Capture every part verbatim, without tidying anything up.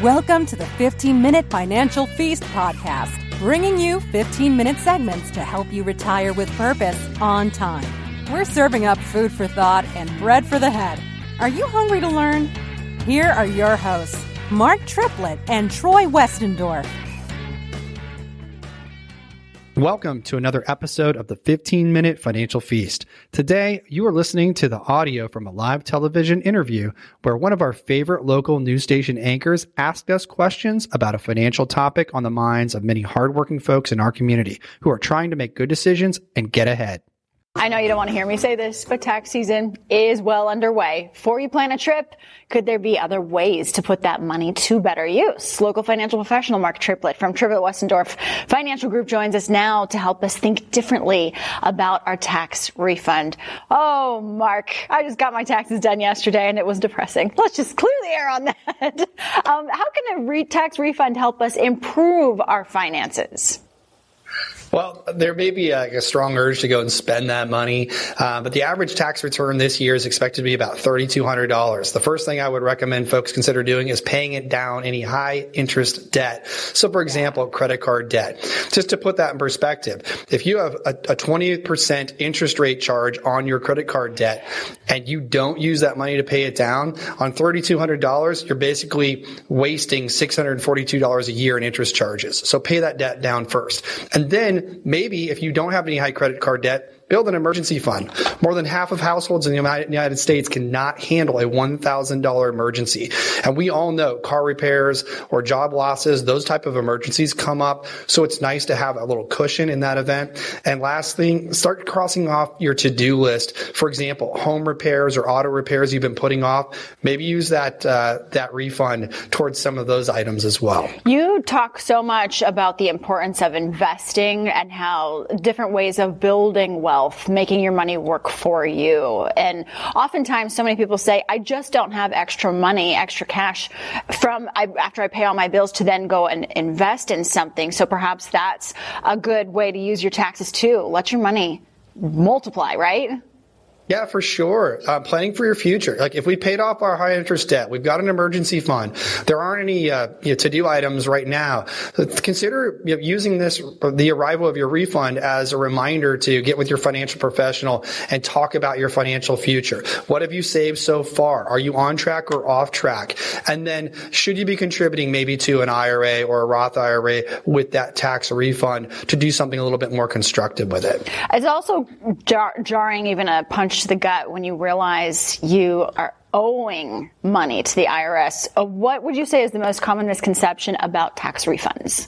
Welcome to the fifteen-Minute Financial Feast podcast, bringing you fifteen-minute segments to help you retire with purpose on time. We're serving up food for thought and bread for the head. Are you hungry to learn? Here are your hosts, Mark Triplett and Troy Westendorf. Welcome to another episode of the fifteen-Minute Financial Feast. Today, you are listening to the audio from a live television interview where one of our favorite local news station anchors asked us questions about a financial topic on the minds of many hardworking folks in our community who are trying to make good decisions and get ahead. I know you don't want to hear me say this, but tax season is well underway. Before you plan a trip, could there be other ways to put that money to better use? Local financial professional Mark Triplett from Triplett Westendorf Financial Group joins us now to help us think differently about our tax refund. Oh, Mark, I just got my taxes done yesterday and it was depressing. Let's just clear the air on that. Um, how can a re- tax refund help us improve our finances? Well, there may be a, a strong urge to go and spend that money, uh, but the average tax return this year is expected to be about three thousand two hundred dollars. The first thing I would recommend folks consider doing is paying it down any high interest debt. So, for example, credit card debt. Just to put that in perspective, if you have a, a twenty percent interest rate charge on your credit card debt and you don't use that money to pay it down, on three thousand two hundred dollars, you're basically wasting six hundred forty-two dollars a year in interest charges. So pay that debt down first. And then maybe if you don't have any high credit card debt, build an emergency fund. More than half of households in the United States cannot handle a one thousand dollars emergency. And we all know car repairs or job losses, those type of emergencies come up. So it's nice to have a little cushion in that event. And last thing, start crossing off your to-do list. For example, home repairs or auto repairs you've been putting off. Maybe use that, uh, that refund towards some of those items as well. You talk so much about the importance of investing and how different ways of building wealth, making your money work for you. And oftentimes so many people say, I just don't have extra money, extra cash from I, after I pay all my bills to then go and invest in something. So perhaps that's a good way to use your taxes too. Let your money multiply, right? Yeah, for sure. Uh, planning for your future. Like if we paid off our high interest debt, we've got an emergency fund. There aren't any uh, you know, to-do items right now. So consider you know, using this, the arrival of your refund, as a reminder to get with your financial professional and talk about your financial future. What have you saved so far? Are you on track or off track? And then should you be contributing maybe to an I R A or a Roth I R A with that tax refund to do something a little bit more constructive with it? It's also jar- jarring, even a punch to the gut, when you realize you are owing money to the I R S. Uh, what would you say is the most common misconception about tax refunds?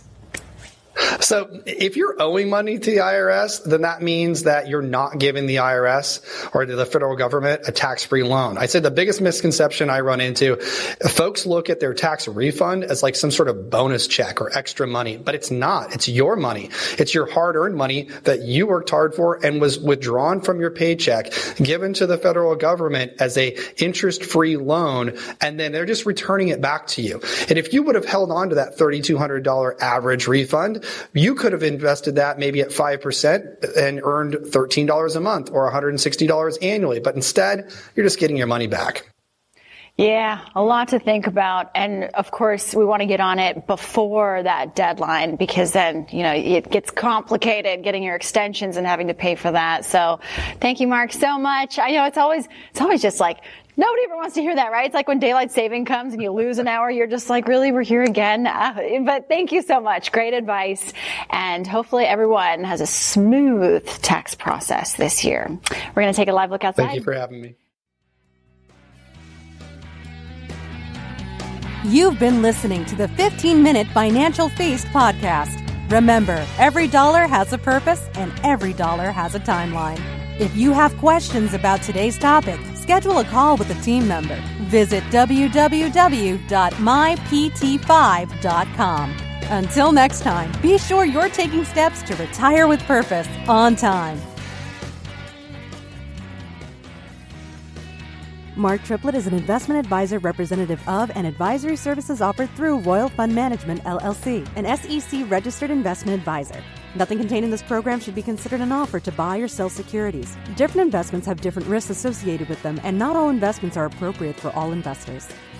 So if you're owing money to the I R S, then that means that you're not giving the I R S or to the federal government a tax-free loan. I'd say the biggest misconception I run into, folks look at their tax refund as like some sort of bonus check or extra money, but it's not. It's your money. It's your hard-earned money that you worked hard for and was withdrawn from your paycheck, given to the federal government as a interest-free loan, and then they're just returning it back to you. And if you would have held on to that three thousand two hundred dollars average refund, you could have invested that maybe at five percent and earned thirteen dollars a month or one hundred sixty dollars annually. But instead, you're just getting your money back. Yeah, a lot to think about. And of course, we want to get on it before that deadline, because then, you know, it gets complicated getting your extensions and having to pay for that. So thank you, Mark, so much. I know it's always, it's always just like, nobody ever wants to hear that, right? It's like when daylight saving comes and you lose an hour, you're just like, really, we're here again? Uh, but thank you so much. Great advice. And hopefully everyone has a smooth tax process this year. We're going to take a live look outside. Thank you for having me. You've been listening to the fifteen-Minute Financial Feast podcast. Remember, every dollar has a purpose and every dollar has a timeline. If you have questions about today's topic, schedule a call with a team member. Visit w w w dot my p t five dot com. Until next time, be sure you're taking steps to retire with purpose on time. Mark Triplett is an investment advisor representative of and advisory services offered through Royal Fund Management, L L C, an S E C-registered investment advisor. Nothing contained in this program should be considered an offer to buy or sell securities. Different investments have different risks associated with them, and not all investments are appropriate for all investors.